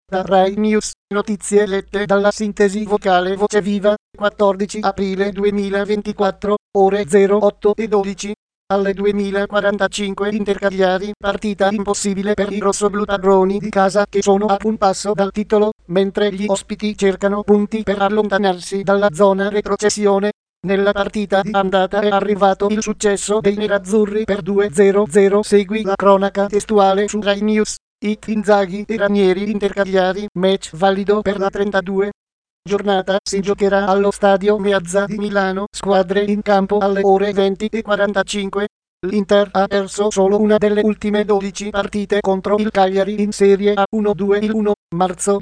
Da Rai News, notizie lette dalla sintesi vocale Voce Viva, 14 aprile 2024, ore 08:12. Alle 2045 Inter-Cagliari, partita impossibile per i rossoblù padroni di casa che sono a un passo dal titolo, mentre gli ospiti cercano punti per allontanarsi dalla zona retrocessione. Nella partita di andata è arrivato il successo dei nerazzurri per 2-0. Segui la cronaca testuale su Rai News. Inzaghi e Ranieri Inter-Cagliari, match valido per la 32 giornata, si giocherà allo stadio Meazza di Milano, squadre in campo alle ore 20:45. L'Inter ha perso solo una delle ultime 12 partite contro il Cagliari in Serie A 1-2 il 1 marzo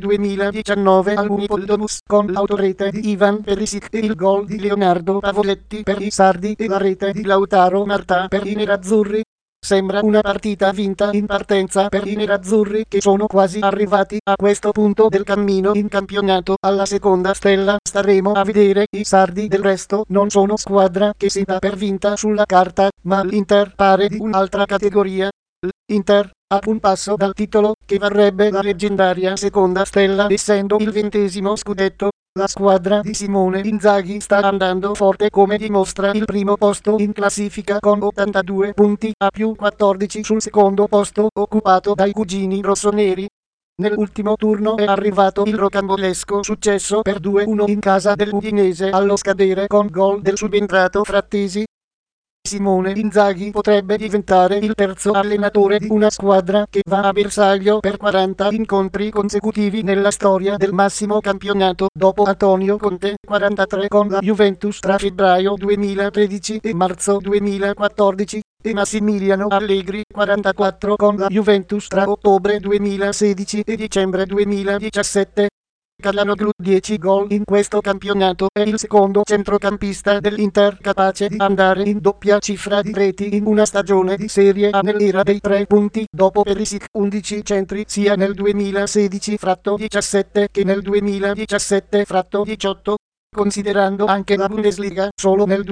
2019 all'Unipoldomus, con l'autorete di Ivan Perisic e il gol di Leonardo Pavoletti per i sardi e la rete di Lautaro Martà per i nerazzurri. Sembra una partita vinta in partenza per i nerazzurri, che sono quasi arrivati a questo punto del cammino in campionato alla seconda stella. Staremo a vedere. I sardi del resto non sono squadra che si dà per vinta sulla carta, ma l'Inter pare di un'altra categoria. L'Inter a un passo dal titolo, che varrebbe la leggendaria seconda stella essendo il 20° scudetto. La squadra di Simone Inzaghi sta andando forte, come dimostra il primo posto in classifica con 82 punti, a più 14 sul secondo posto occupato dai cugini rossoneri. Nell'ultimo turno è arrivato il rocambolesco successo per 2-1 in casa dell'Udinese allo scadere con gol del subentrato Frattesi. Simone Inzaghi potrebbe diventare il terzo allenatore di una squadra che va a bersaglio per 40 incontri consecutivi nella storia del massimo campionato, dopo Antonio Conte 43 con la Juventus tra febbraio 2013 e marzo 2014 e Massimiliano Allegri 44 con la Juventus tra ottobre 2016 e dicembre 2017. Calhanoglu 10 gol in questo campionato, è il secondo centrocampista dell'Inter capace di andare in doppia cifra di reti in una stagione di Serie A nell'era dei 3 punti, dopo Perisic 11 centri sia nel 2016-17 che nel 2017-18. Considerando anche la Bundesliga, solo nel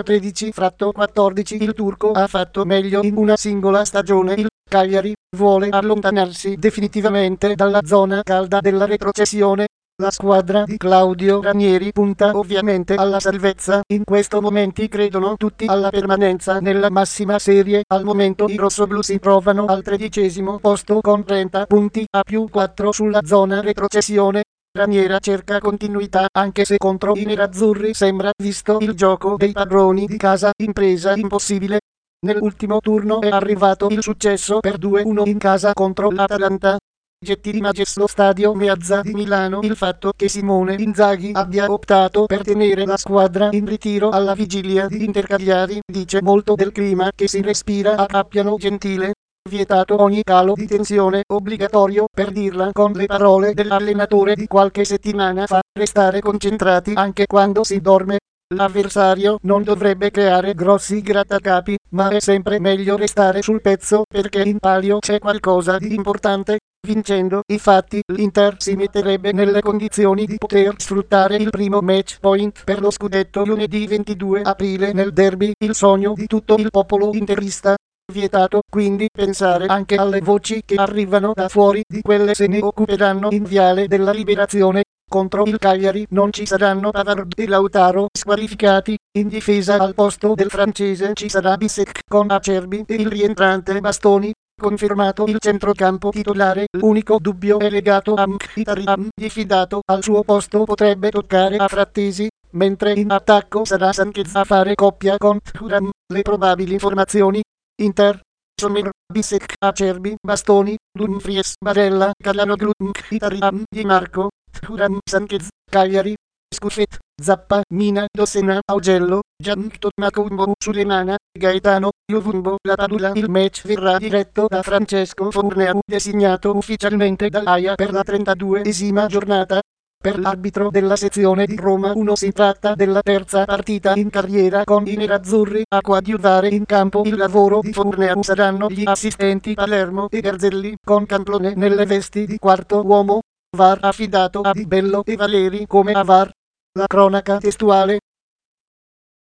2013-14 il turco ha fatto meglio in una singola stagione. Il Cagliari vuole allontanarsi definitivamente dalla zona calda della retrocessione. La squadra di Claudio Ranieri punta ovviamente alla salvezza. In questo momento credono tutti alla permanenza nella massima serie. Al momento i rossoblù si trovano al 13° posto con 30 punti, a più 4 sulla zona retrocessione. Ranieri cerca continuità, anche se contro i nerazzurri sembra, visto il gioco dei padroni di casa, impresa impossibile. Nell'ultimo turno è arrivato il successo per 2-1 in casa contro l'Atalanta. Getti di Magesto stadio Meazza di Milano. Il fatto che Simone Inzaghi abbia optato per tenere la squadra in ritiro alla vigilia di Inter-Cagliari dice molto del clima che si respira a Appiano Gentile. Vietato ogni calo di tensione, obbligatorio, per dirla con le parole dell'allenatore di qualche settimana fa, restare concentrati anche quando si dorme. L'avversario non dovrebbe creare grossi grattacapi, ma è sempre meglio restare sul pezzo perché in palio c'è qualcosa di importante. Vincendo, infatti, l'Inter si metterebbe nelle condizioni di poter sfruttare il primo match point per lo scudetto lunedì 22 aprile nel derby, il sogno di tutto il popolo interista. Vietato quindi pensare anche alle voci che arrivano da fuori, di quelle se ne occuperanno in Viale della Liberazione. Contro il Cagliari non ci saranno Pavard e Lautaro squalificati. In difesa al posto del francese ci sarà Bissek con Acerbi e il rientrante Bastoni. Confermato il centrocampo titolare, l'unico dubbio è legato a Mkhitaryan, diffidato al suo posto potrebbe toccare a Frattesi, mentre in attacco sarà Sanchez a fare coppia con Thuram. Le probabili formazioni: Inter, Sommer, Bissek, Acerbi, Bastoni, Dumfries, Barella, Calhanoglu, Mkhitaryan, Di Marco, Thuram, Sanchez. Cagliari, Scuffet, Zappa, Mina, Dossena, Augello, Giannicto, Macumbo, Sulemana, Gaetano, Jovumbo, La Padula. Il match verrà diretto da Francesco Forneu, designato ufficialmente dall'AIA per la 32esima giornata. Per l'arbitro della sezione di Roma 1 si tratta della terza partita in carriera con i nerazzurri. A coadiuvare in campo il lavoro di Forneu saranno gli assistenti Palermo e Garzelli, con Camplone nelle vesti di quarto uomo. VAR affidato a Di Bello e Valeri come a VAR. La cronaca testuale.